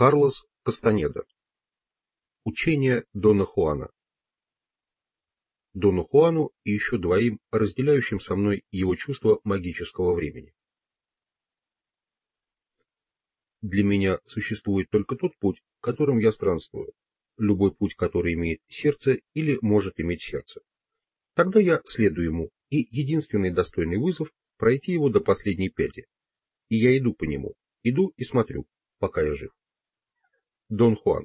Карлос Кастанеда. Учение Дона Хуана. Дону Хуану и еще двоим, разделяющим со мной его чувство магического времени. Для меня существует только тот путь, которым я странствую, любой путь, который имеет сердце или может иметь сердце. Тогда я следую ему, и единственный достойный вызов – пройти его до последней пяти. И я иду по нему, иду и смотрю, пока я жив. Дон Хуан.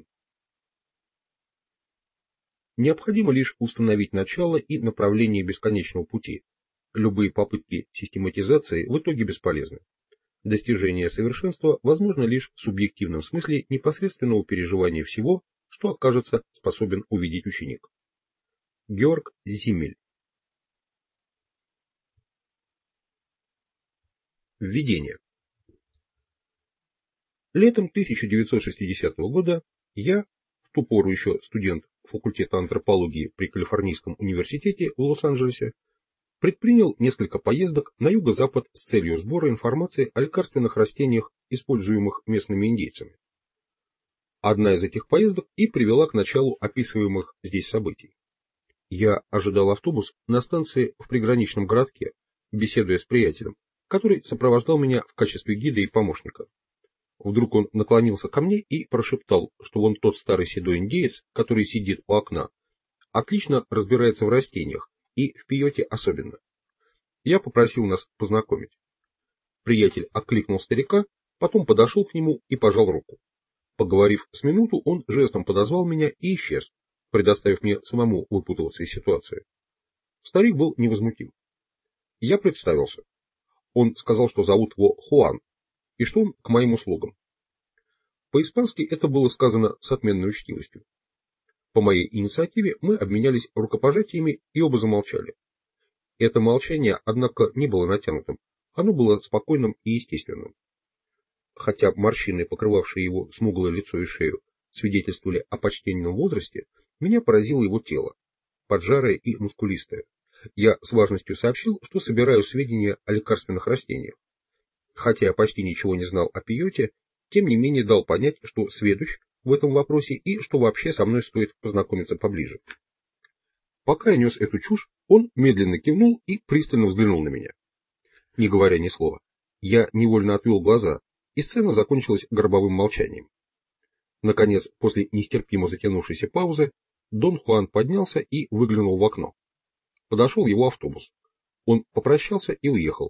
Необходимо лишь установить начало и направление бесконечного пути. Любые попытки систематизации в итоге бесполезны. Достижение совершенства возможно лишь в субъективном смысле непосредственного переживания всего, что окажется способен увидеть ученик. Георг Зиммель. Введение. Летом 1960 года я, в ту пору еще студент факультета антропологии при Калифорнийском университете в Лос-Анджелесе, предпринял несколько поездок на юго-запад с целью сбора информации о лекарственных растениях, используемых местными индейцами. Одна из этих поездок и привела к началу описываемых здесь событий. Я ожидал автобус на станции в приграничном городке, беседуя с приятелем, который сопровождал меня в качестве гида и помощника. Вдруг он наклонился ко мне и прошептал, что вон тот старый седой индеец, который сидит у окна, отлично разбирается в растениях, и в пиоте особенно. Я попросил нас познакомить. Приятель откликнул старика, потом подошел к нему и пожал руку. Поговорив с минуту, он жестом подозвал меня и исчез, предоставив мне самому выпутываться из ситуации. Старик был невозмутим. Я представился. Он сказал, что зовут его Хуан, и что он к моим услугам. По-испански это было сказано с отменной учтивостью. По моей инициативе мы обменялись рукопожатиями и оба замолчали. Это молчание, однако, не было натянутым, оно было спокойным и естественным. Хотя морщины, покрывавшие его смуглое лицо и шею, свидетельствовали о почтенном возрасте, меня поразило его тело, поджарое и мускулистое. Я с важностью сообщил, что собираю сведения о лекарственных растениях. Хотя я почти ничего не знал о пиоте, тем не менее дал понять, что сведущ в этом вопросе и что вообще со мной стоит познакомиться поближе. Пока я нес эту чушь, он медленно кивнул и пристально взглянул на меня. Не говоря ни слова, я невольно отвел глаза, и сцена закончилась гробовым молчанием. Наконец, после нестерпимо затянувшейся паузы, Дон Хуан поднялся и выглянул в окно. Подошел его автобус. Он попрощался и уехал.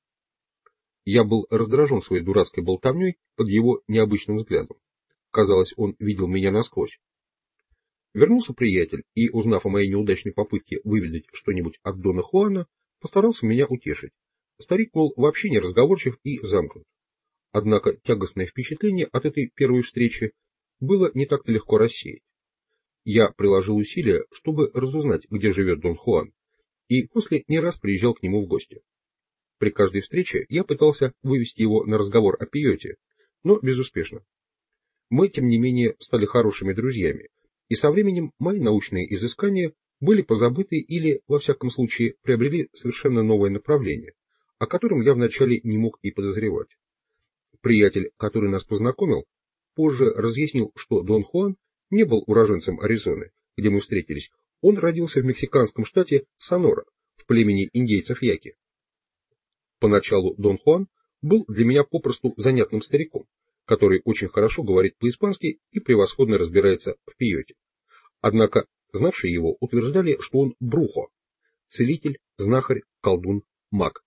Я был раздражен своей дурацкой болтовней под его необычным взглядом. Казалось, он видел меня насквозь. Вернулся приятель и, узнав о моей неудачной попытке выведать что-нибудь от Дона Хуана, постарался меня утешить. Старик, мол, вообще не разговорчив и замкнут. Однако тягостное впечатление от этой первой встречи было не так-то легко рассеять. Я приложил усилия, чтобы разузнать, где живет Дон Хуан, и после не раз приезжал к нему в гости. При каждой встрече я пытался вывести его на разговор о пиоте, но безуспешно. Мы, тем не менее, стали хорошими друзьями, и со временем мои научные изыскания были позабыты или, во всяком случае, приобрели совершенно новое направление, о котором я вначале не мог и подозревать. Приятель, который нас познакомил, позже разъяснил, что Дон Хуан не был уроженцем Аризоны, где мы встретились, он родился в мексиканском штате Сонора, в племени индейцев Яки. Поначалу Дон Хуан был для меня попросту занятным стариком, который очень хорошо говорит по-испански и превосходно разбирается в пиоте. Однако знавшие его утверждали, что он брухо, целитель, знахарь, колдун, маг.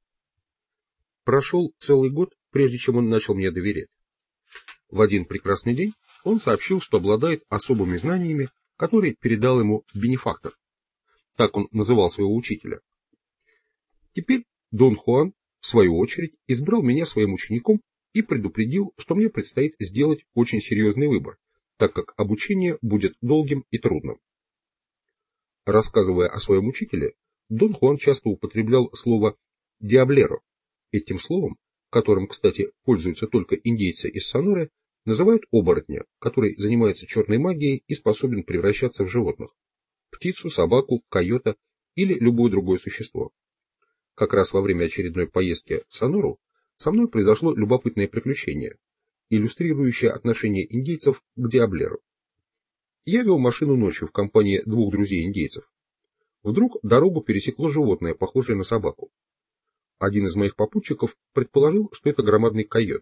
Прошел целый год, прежде чем он начал мне доверять. В один прекрасный день он сообщил, что обладает особыми знаниями, которые передал ему бенефактор. Так он называл своего учителя. Теперь Дон Хуан, в свою очередь, избрал меня своим учеником и предупредил, что мне предстоит сделать очень серьезный выбор, так как обучение будет долгим и трудным. Рассказывая о своем учителе, Дон Хуан часто употреблял слово «диаблеро». Этим словом, которым, кстати, пользуются только индейцы из Соноры, называют оборотня, который занимается черной магией и способен превращаться в животных – птицу, собаку, койота или любое другое существо. Как раз во время очередной поездки в Сонору со мной произошло любопытное приключение. иллюстрирующая отношение индейцев к диаблеру. Я вел машину ночью в компании двух друзей-индейцев. Вдруг дорогу пересекло животное, похожее на собаку. Один из моих попутчиков предположил, что это громадный койот.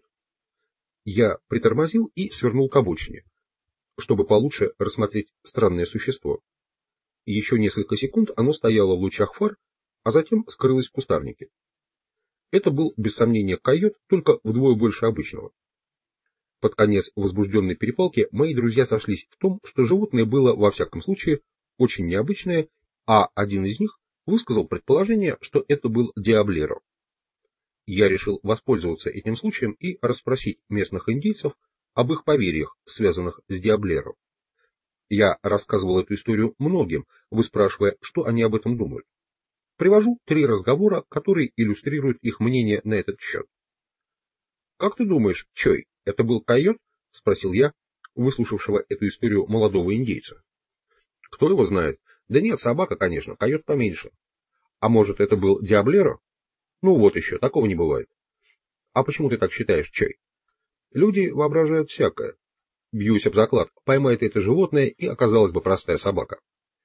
Я притормозил и свернул к обочине, чтобы получше рассмотреть странное существо. Еще несколько секунд оно стояло в лучах фар, а затем скрылось в кустарнике. Это был, без сомнения, койот, только вдвое больше обычного. Под конец возбужденной перепалки мои друзья сошлись в том, что животное было, во всяком случае, очень необычное, а один из них высказал предположение, что это был диаблеро. Я решил воспользоваться этим случаем и расспросить местных индейцев об их поверьях, связанных с диаблеро. Я рассказывал эту историю многим, выспрашивая, что они об этом думают. Привожу 3 разговора, которые иллюстрируют их мнение на этот счет. «Как ты думаешь, Чой, это был койот?» — спросил я, выслушавшего эту историю молодого индейца. «Кто его знает? Да нет, собака, конечно, койот поменьше. А может, это был диаблеро? Ну вот еще, такого не бывает. А почему ты так считаешь, Чой? Люди воображают всякое. Бьюсь об заклад, поймает это животное, и оказалась бы простая собака.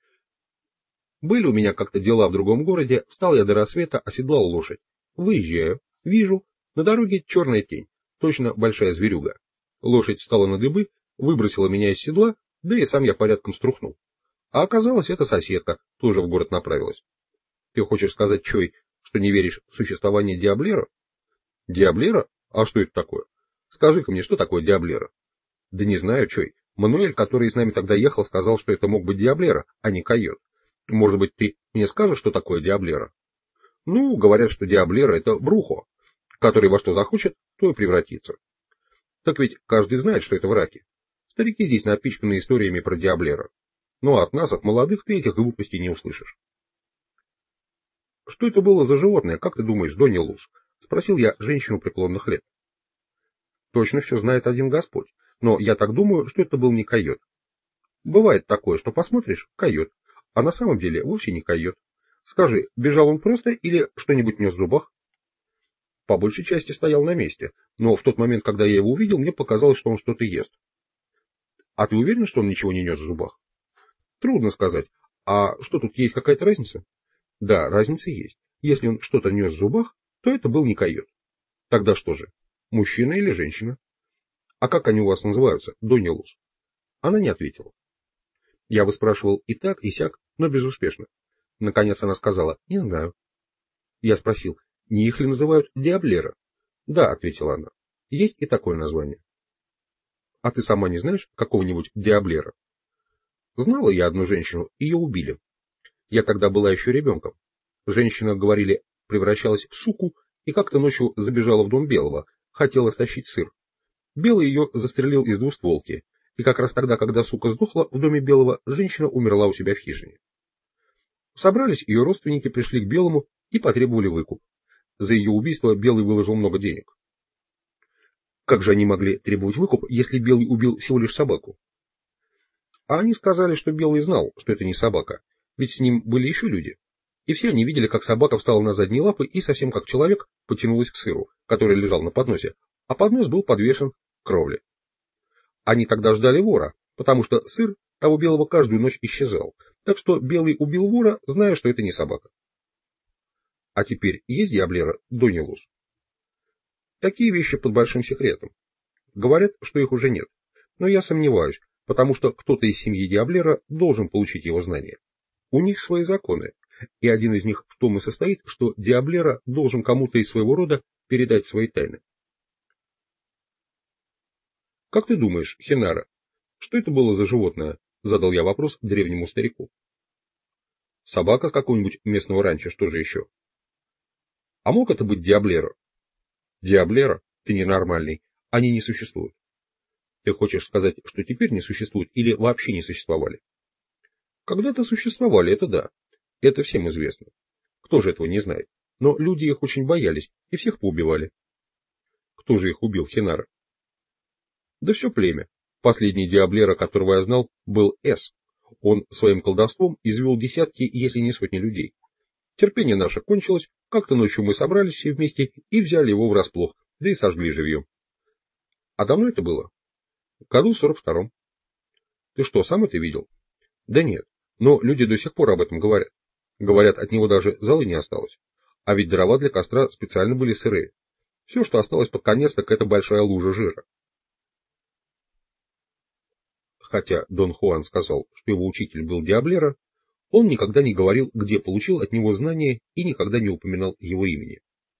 Были у меня как-то дела в другом городе, встал я до рассвета, оседлал лошадь. Выезжаю, вижу, на дороге черная тень, точно большая зверюга. Лошадь встала на дыбы, выбросила меня из седла, да и сам я порядком струхнул. А оказалось, это соседка, тоже в город направилась. Ты хочешь сказать, Чой, что не веришь в существование диаблера? Диаблера? А что это такое? Скажи-ка мне, что такое диаблера? Да не знаю, Чой. Мануэль, который с нами тогда ехал, сказал, что это мог быть диаблера, а не койот. Может быть, ты мне скажешь, что такое диаблера? Ну, говорят, что диаблера — это брухо, который во что захочет, то и превратится. Так ведь каждый знает, что это враки. Старики здесь напичканы историями про диаблера. Ну а от нас, от молодых, ты этих глупостей не услышишь. Что это было за животное, как ты думаешь, Донни Луз? Спросил я женщину преклонных лет. Точно все знает один Господь, но я так думаю, что это был не койот. Бывает такое, что посмотришь — койот, а на самом деле вовсе не койот. Скажи, бежал он просто или что-нибудь нес в зубах? По большей части стоял на месте, но в тот момент, когда я его увидел, мне показалось, что он что-то ест. А ты уверен, что он ничего не нес в зубах? Трудно сказать. А что, тут есть какая-то разница? Да, разница есть. Если он что-то нес в зубах, то это был не койот. Тогда что же, мужчина или женщина? А как они у вас называются, Донни Луз? Она не ответила. Я выспрашивал и так, и сяк, но безуспешно. Наконец она сказала: не знаю. Я спросил: не их ли называют диаблера? Да, ответила она. Есть и такое название. А ты сама не знаешь какого-нибудь диаблера? Знала я одну женщину, ее убили. Я тогда была еще ребенком. Женщина, говорили, превращалась в суку и как-то ночью забежала в дом Белого, хотела стащить сыр. Белый ее застрелил из двустволки, и как раз тогда, когда сука сдохла в доме Белого, женщина умерла у себя в хижине. Собрались ее родственники, пришли к Белому и потребовали выкуп. За ее убийство Белый выложил много денег. Как же они могли требовать выкуп, если Белый убил всего лишь собаку? А они сказали, что Белый знал, что это не собака, ведь с ним были еще люди. И все они видели, как собака встала на задние лапы и совсем как человек потянулась к сыру, который лежал на подносе, а поднос был подвешен к кровле. Они тогда ждали вора, потому что сыр того Белого каждую ночь исчезал, так что Белый убил вора, зная, что это не собака. А теперь есть диаблера, Донни Луз? Такие вещи под большим секретом. Говорят, что их уже нет, но я сомневаюсь, потому что кто-то из семьи диаблера должен получить его знания. У них свои законы, и один из них в том и состоит, что диаблера должен кому-то из своего рода передать свои тайны. Как ты думаешь, Хинара, что это было за животное? Задал я вопрос древнему старику. Собака с какого-нибудь местного ранчо, что же еще? А мог это быть диаблера? Диаблера? Ты ненормальный. Они не существуют. Ты хочешь сказать, что теперь не существуют или вообще не существовали? Когда-то существовали, это да. Это всем известно. Кто же этого не знает? Но люди их очень боялись и всех поубивали. Кто же их убил, Хинара? Да все племя. Последний диаблера, которого я знал, был С. Он своим колдовством извел десятки, если не сотни людей. Терпение наше кончилось, как-то ночью мы собрались все вместе и взяли его врасплох, да и сожгли живьем. А давно это было? Году в 42-м. Ты что, сам это видел? Да нет, но люди до сих пор об этом говорят. Говорят, от него даже золы не осталось. А ведь дрова для костра специально были сырые. Все, что осталось под конец, так это большая лужа жира. Хотя Дон Хуан сказал, что его учитель был Диаблера, он никогда не говорил, где получил от него знания и никогда не упоминал его имени.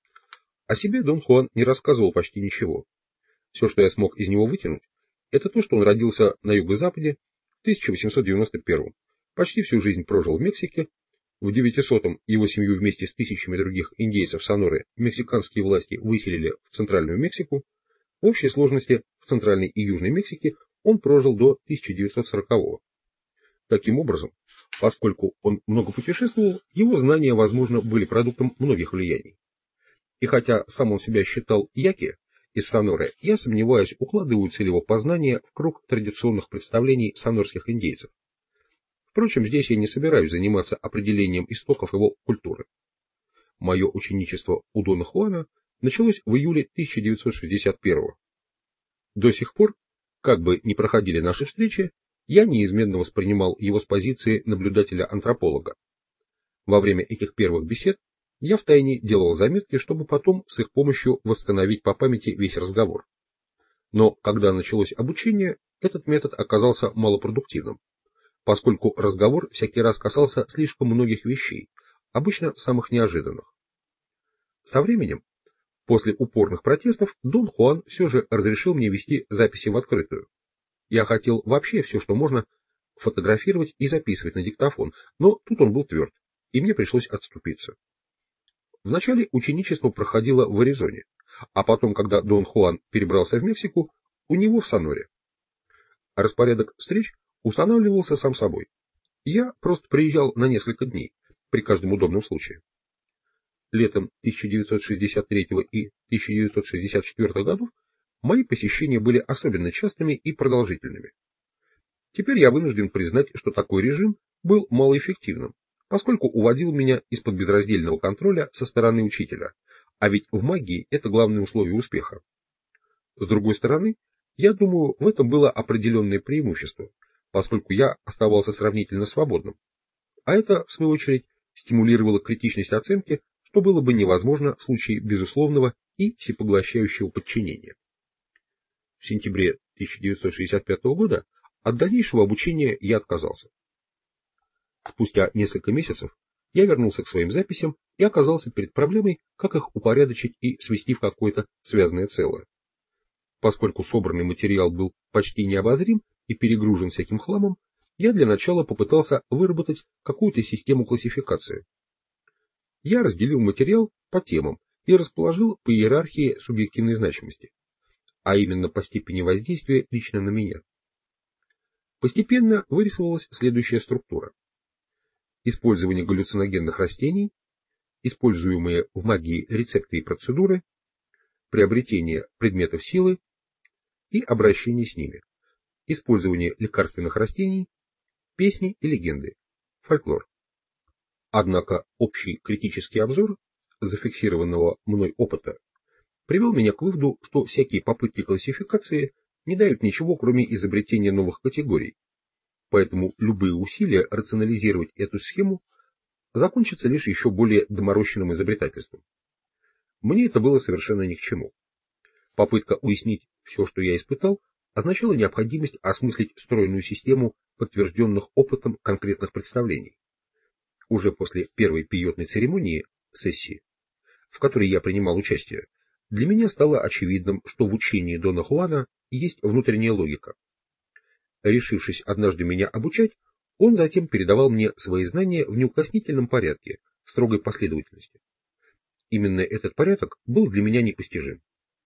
О себе Дон Хуан не рассказывал почти ничего. Все, что я смог из него вытянуть, это то, что он родился на юго-западе в 1891-м, почти всю жизнь прожил в Мексике, в 900-м его семью вместе с тысячами других индейцев Соноры мексиканские власти выселили в Центральную Мексику, в общей сложности в Центральной и Южной Мексике он прожил до 1940-го. Таким образом, поскольку он много путешествовал, его знания, возможно, были продуктом многих влияний. И хотя сам он себя считал яки из Соноры, я сомневаюсь, укладываются ли его познания в круг традиционных представлений сонорских индейцев. Впрочем, здесь я не собираюсь заниматься определением истоков его культуры. Мое ученичество у Дона Хуана началось в июле 1961-го. До сих пор, как бы ни проходили наши встречи, я неизменно воспринимал его с позиции наблюдателя-антрополога. Во время этих первых бесед я втайне делал заметки, чтобы потом с их помощью восстановить по памяти весь разговор. Но когда началось обучение, этот метод оказался малопродуктивным, поскольку разговор всякий раз касался слишком многих вещей, обычно самых неожиданных. Со временем, после упорных протестов, Дон Хуан все же разрешил мне вести записи в открытую. Я хотел вообще все, что можно, фотографировать и записывать на диктофон, но тут он был тверд, и мне пришлось отступиться. Вначале ученичество проходило в Аризоне, а потом, когда Дон Хуан перебрался в Мексику, у него в Соноре. Распорядок встреч устанавливался сам собой. Я просто приезжал на несколько дней, при каждом удобном случае. Летом 1963 и 1964 годов мои посещения были особенно частыми и продолжительными. Теперь я вынужден признать, что такой режим был малоэффективным, поскольку уводил меня из-под безраздельного контроля со стороны учителя, а ведь в магии это главное условие успеха. С другой стороны, я думаю, в этом было определенное преимущество, поскольку я оставался сравнительно свободным, а это, в свою очередь, стимулировало критичность оценки, что было бы невозможно в случае безусловного и всепоглощающего подчинения. В сентябре 1965 года от дальнейшего обучения я отказался. Спустя несколько месяцев я вернулся к своим записям и оказался перед проблемой, как их упорядочить и свести в какое-то связанное целое. Поскольку собранный материал был почти необозрим и перегружен всяким хламом, я для начала попытался выработать какую-то систему классификации. Я разделил материал по темам и расположил по иерархии субъективной значимости, а именно по степени воздействия лично на меня. Постепенно вырисовалась следующая структура. Использование галлюциногенных растений, используемые в магии рецепты и процедуры, приобретение предметов силы и обращение с ними, использование лекарственных растений, песни и легенды, фольклор. Однако общий критический обзор зафиксированного мной опыта привел меня к выводу, что всякие попытки классификации не дают ничего, кроме изобретения новых категорий. Поэтому любые усилия рационализировать эту схему закончатся лишь еще более доморощенным изобретательством. Мне это было совершенно ни к чему. Попытка уяснить все, что я испытал, означала необходимость осмыслить стройную систему подтвержденных опытом конкретных представлений. Уже после первой пиетной церемонии, сессии, в которой я принимал участие, для меня стало очевидным, что в учении Дона Хуана есть внутренняя логика. Решившись однажды меня обучать, он затем передавал мне свои знания в неукоснительном порядке, в строгой последовательности. Именно этот порядок был для меня непостижим.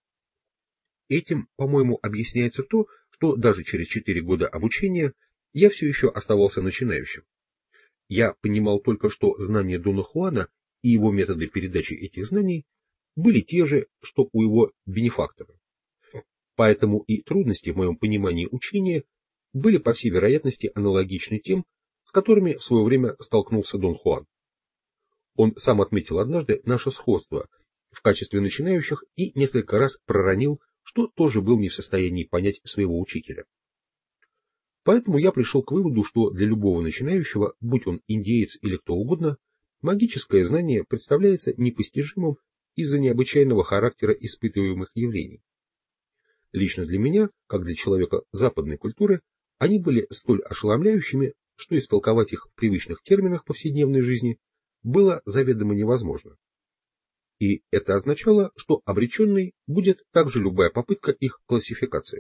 Этим, по-моему, объясняется то, что даже через 4 года обучения я все еще оставался начинающим. Я понимал только, что знания Дона Хуана и его методы передачи этих знаний были те же, что у его бенефактора. Поэтому и трудности в моем понимании учения были, по всей вероятности, аналогичны тем, с которыми в свое время столкнулся Дон Хуан. Он сам отметил однажды наше сходство в качестве начинающих и несколько раз проронил, что тоже был не в состоянии понять своего учителя. Поэтому я пришел к выводу, что для любого начинающего, будь он индеец или кто угодно, магическое знание представляется непостижимым из-за необычайного характера испытываемых явлений. Лично для меня, как для человека западной культуры, они были столь ошеломляющими, что истолковать их в привычных терминах повседневной жизни было заведомо невозможно. И это означало, что обреченной будет также любая попытка их классификации.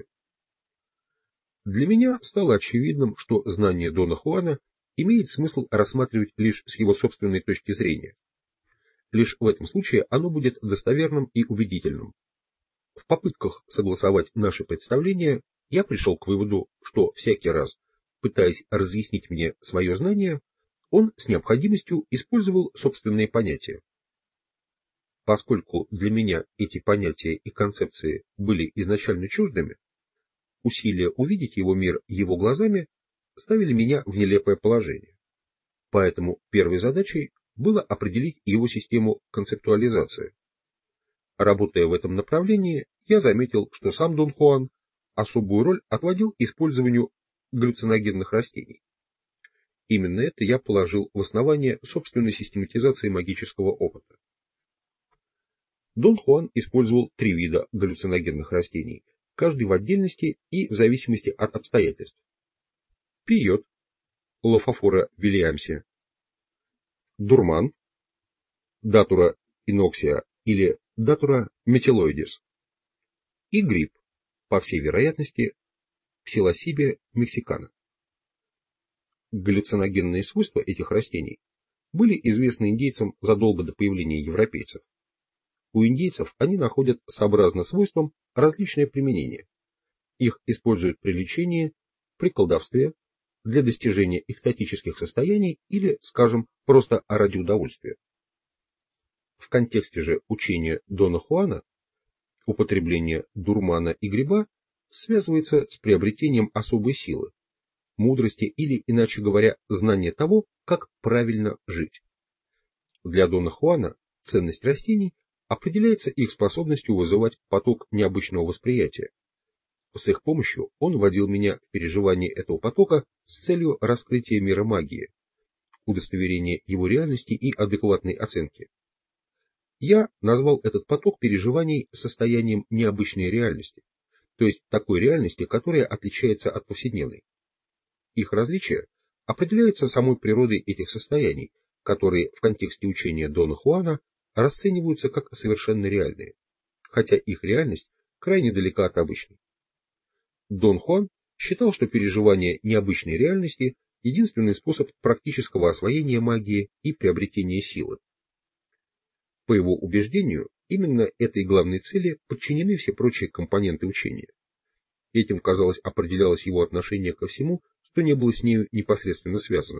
Для меня стало очевидным, что знание Дона Хуана имеет смысл рассматривать лишь с его собственной точки зрения. Лишь в этом случае оно будет достоверным и убедительным. В попытках согласовать наши представления я пришел к выводу, что всякий раз, пытаясь разъяснить мне свое знание, он с необходимостью использовал собственные понятия. Поскольку для меня эти понятия и концепции были изначально чуждыми, усилия увидеть его мир его глазами ставили меня в нелепое положение. Поэтому первой задачей было определить его систему концептуализации. Работая в этом направлении, я заметил, что сам Дон Хуан особую роль отводил использованию галлюциногенных растений. Именно это я положил в основание собственной систематизации магического опыта. Дон Хуан использовал 3 вида галлюциногенных растений, каждый в отдельности и в зависимости от обстоятельств. Пиот, Лофофора вильямси, дурман, Датура иноксия или Датура метилоидис, и гриб, по всей вероятности, Псилосибия мексикана. Галлюциногенные свойства этих растений были известны индейцам задолго до появления европейцев. У индейцев они находят, сообразно свойствам, различные применения. Их используют при лечении, при колдовстве, для достижения экстатических состояний или, скажем, просто ради удовольствия. В контексте же учения Дона Хуана употребление дурмана и гриба связывается с приобретением особой силы, мудрости или, иначе говоря, знания того, как правильно жить. Для Дона Хуана ценность растений определяется их способностью вызывать поток необычного восприятия. С их помощью он вводил меня в переживание этого потока с целью раскрытия мира магии, удостоверения его реальности и адекватной оценки. Я назвал этот поток переживаний состоянием необычной реальности, то есть такой реальности, которая отличается от повседневной. Их различие определяется самой природой этих состояний, которые в контексте учения Дона Хуана расцениваются как совершенно реальные, хотя их реальность крайне далека от обычной. Дон Хуан считал, что переживание необычной реальности – единственный способ практического освоения магии и приобретения силы. По его убеждению, именно этой главной цели подчинены все прочие компоненты учения. Этим, казалось, определялось его отношение ко всему, что не было с нею непосредственно связано.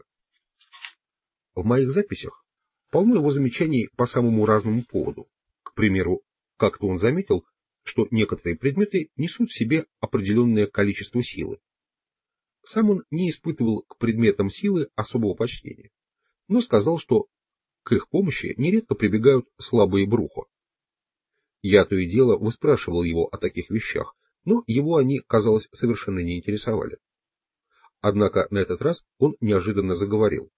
В моих записях полно его замечаний по самому разному поводу. К примеру, как-то он заметил, что некоторые предметы несут в себе определенное количество силы. Сам он не испытывал к предметам силы особого почтения, но сказал, что к их помощи нередко прибегают слабые брухо. Я то и дело выспрашивал его о таких вещах, но его они, казалось, совершенно не интересовали. Однако на этот раз он неожиданно заговорил.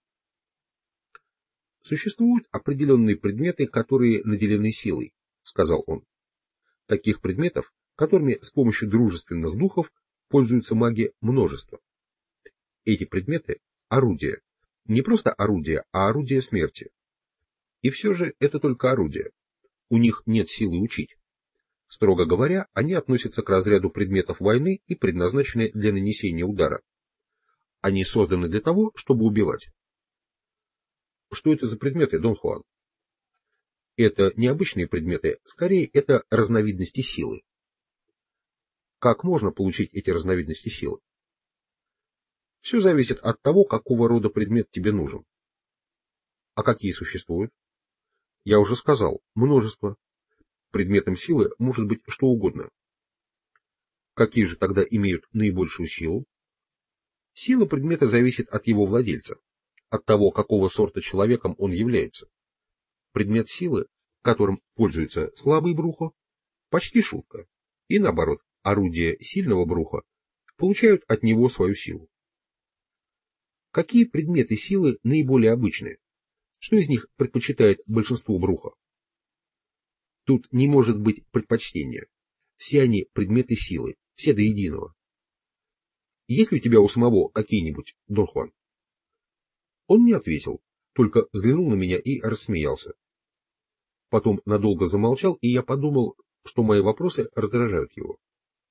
«Существуют определенные предметы, которые наделены силой», — сказал он. «Таких предметов, которыми с помощью дружественных духов пользуются маги, множество. Эти предметы — орудия. Не просто орудия, а орудия смерти. И все же это только орудия. У них нет силы учить. Строго говоря, они относятся к разряду предметов войны и предназначены для нанесения удара. Они созданы для того, чтобы убивать». «Что это за предметы, Дон Хуан?» «Это необычные предметы, скорее это разновидности силы». «Как можно получить эти разновидности силы?» «Все зависит от того, какого рода предмет тебе нужен». «А какие существуют?» «Я уже сказал, множество. Предметом силы может быть что угодно». «Какие же тогда имеют наибольшую силу?» «Сила предмета зависит от его владельца, от того, какого сорта человеком он является. Предмет силы, которым пользуется слабый брухо, почти шутка. И наоборот, орудия сильного бруха получают от него свою силу. Какие предметы силы наиболее обычные? Что из них предпочитает большинство бруха? Тут не может быть предпочтения. Все они предметы силы, все до единого. Есть ли у тебя у самого какие-нибудь, Дон Хуан? Он не ответил, только взглянул на меня и рассмеялся. Потом надолго замолчал, и я подумал, что мои вопросы раздражают его.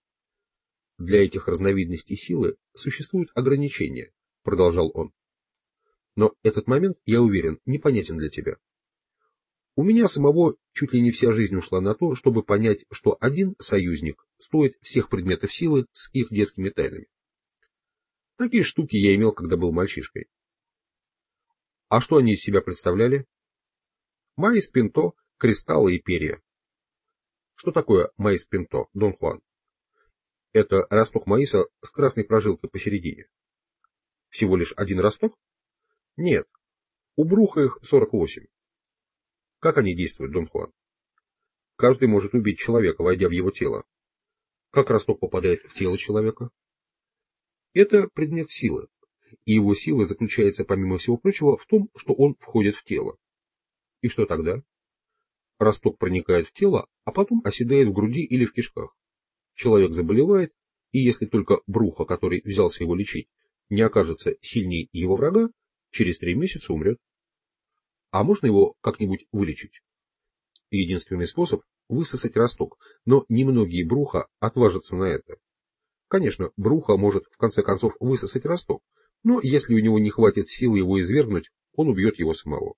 Для этих разновидностей силы существуют ограничения, продолжал он. Но этот момент, я уверен, непонятен для тебя. У меня самого чуть ли не вся жизнь ушла на то, чтобы понять, что один союзник стоит всех предметов силы с их детскими тайнами. Такие штуки я имел, когда был мальчишкой. А что они из себя представляли? Маис пинто, кристаллы и перья. Что такое маис пинто, Дон Хуан? Это росток маиса с красной прожилкой посередине. Всего лишь один росток? Нет. У бруха их 48. Как они действуют, Дон Хуан? Каждый может убить человека, войдя в его тело. Как росток попадает в тело человека? Это предмет силы, и его сила заключается, помимо всего прочего, в том, что он входит в тело. И что тогда? Росток проникает в тело, а потом оседает в груди или в кишках. Человек заболевает, и если только бруха, который взялся его лечить, не окажется сильнее его врага, через 3 месяца умрет. А можно его как-нибудь вылечить? Единственный способ – высосать росток, но немногие бруха отважатся на это. Конечно, бруха может в конце концов высосать росток, но если у него не хватит силы его извергнуть, он убьет его самого.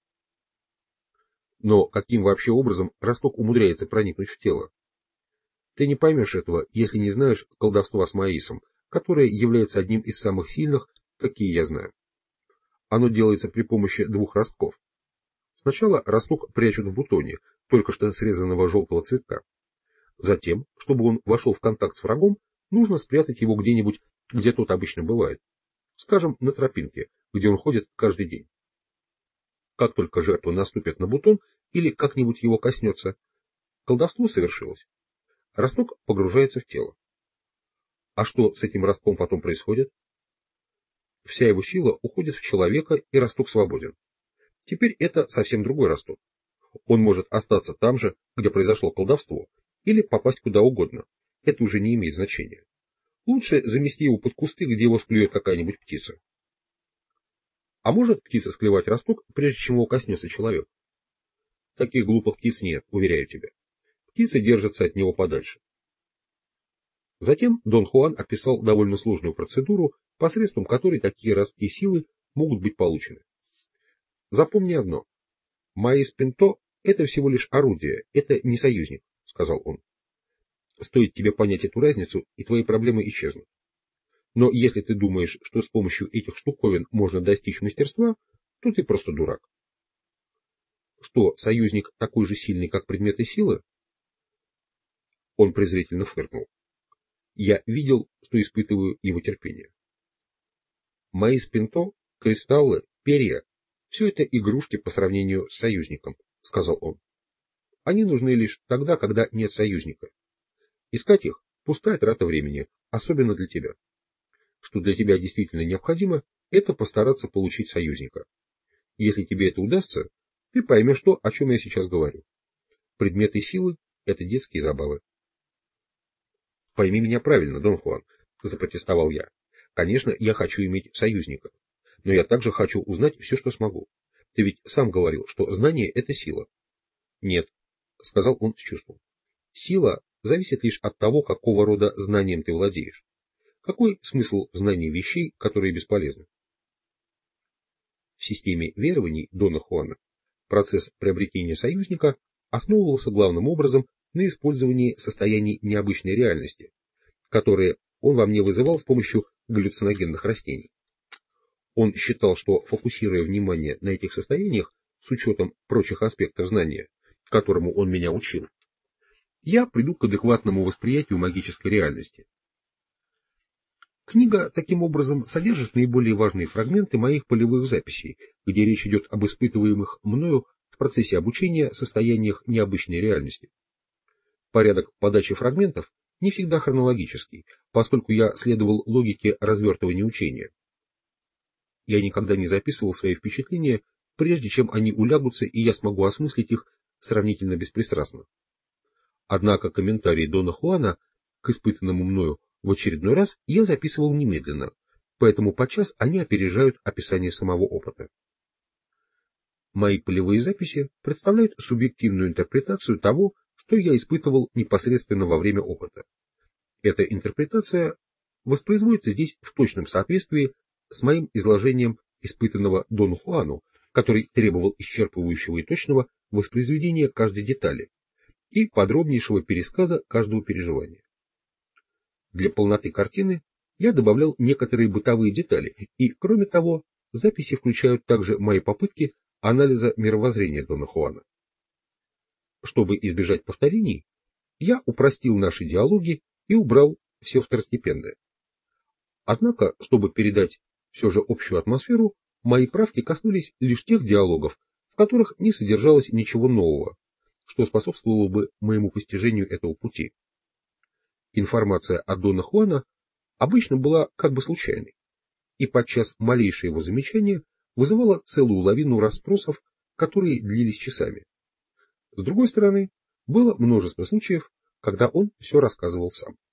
Но каким вообще образом росток умудряется проникнуть в тело? Ты не поймешь этого, если не знаешь колдовства с маисом, которое является одним из самых сильных, какие я знаю. Оно делается при помощи 2 ростков. Сначала росток прячут в бутоне, только что срезанного желтого цветка. Затем, чтобы он вошел в контакт с врагом, нужно спрятать его где-нибудь, где тот обычно бывает. Скажем, на тропинке, где он ходит каждый день. Как только жертва наступит на бутон или как-нибудь его коснется, колдовство совершилось. Росток погружается в тело. А что с этим ростком потом происходит? Вся его сила уходит в человека, и росток свободен. Теперь это совсем другой росток. Он может остаться там же, где произошло колдовство, или попасть куда угодно. Это уже не имеет значения. Лучше замести его под кусты, где его склюет какая-нибудь птица. А может птица склевать росток, прежде чем его коснется человек? Таких глупых птиц нет, уверяю тебя. Птицы держатся от него подальше. Затем Дон Хуан описал довольно сложную процедуру, посредством которой такие ростки силы могут быть получены. Запомни одно. Маис пинто – это всего лишь орудие, это не союзник, сказал он. Стоит тебе понять эту разницу, и твои проблемы исчезнут. Но если ты думаешь, что с помощью этих штуковин можно достичь мастерства, то ты просто дурак. Что, союзник такой же сильный, как предметы силы? Он презрительно фыркнул. Я видел, что испытываю его терпение. Маис пинто, кристаллы, перья – все это игрушки по сравнению с союзником, сказал он. Они нужны лишь тогда, когда нет союзника. Искать их – пустая трата времени, особенно для тебя. Что для тебя действительно необходимо, это постараться получить союзника. Если тебе это удастся, ты поймешь то, о чем я сейчас говорю. Предметы силы – это детские забавы. Пойми меня правильно, Дон Хуан, запротестовал я. Конечно, я хочу иметь союзника, но я также хочу узнать все, что смогу. Ты ведь сам говорил, что знание – это сила. Нет, сказал он с чувством. Сила зависит лишь от того, какого рода знанием ты владеешь. Какой смысл в знании вещей, которые бесполезны? В системе верований Дона Хуана процесс приобретения союзника основывался главным образом на использовании состояний необычной реальности, которые он во мне вызывал с помощью галлюциногенных растений. Он считал, что, фокусируя внимание на этих состояниях с учетом прочих аспектов знания, которому он меня учил, я приду к адекватному восприятию магической реальности. Книга, таким образом, содержит наиболее важные фрагменты моих полевых записей, где речь идет об испытываемых мною в процессе обучения состояниях необычной реальности. Порядок подачи фрагментов не всегда хронологический, поскольку я следовал логике развертывания учения. Я никогда не записывал свои впечатления, прежде чем они улягутся, и я смогу осмыслить их сравнительно беспристрастно. Однако комментарии Дона Хуана к испытанному мною в очередной раз я записывал немедленно, поэтому подчас они опережают описание самого опыта. Мои полевые записи представляют субъективную интерпретацию того, что я испытывал непосредственно во время опыта. Эта интерпретация воспроизводится здесь в точном соответствии с моим изложением испытанного Дону Хуану, который требовал исчерпывающего и точного воспроизведения каждой детали и подробнейшего пересказа каждого переживания. Для полноты картины я добавлял некоторые бытовые детали, и, кроме того, записи включают также мои попытки анализа мировоззрения Дона Хуана. Чтобы избежать повторений, я упростил наши диалоги и убрал все второстепенное. Однако, чтобы передать все же общую атмосферу, мои правки коснулись лишь тех диалогов, в которых не содержалось ничего нового, что способствовало бы моему постижению этого пути. Информация о Дона Хуана обычно была как бы случайной, и подчас малейшее его замечание вызывало целую лавину расспросов, которые длились часами. С другой стороны, было множество случаев, когда он все рассказывал сам.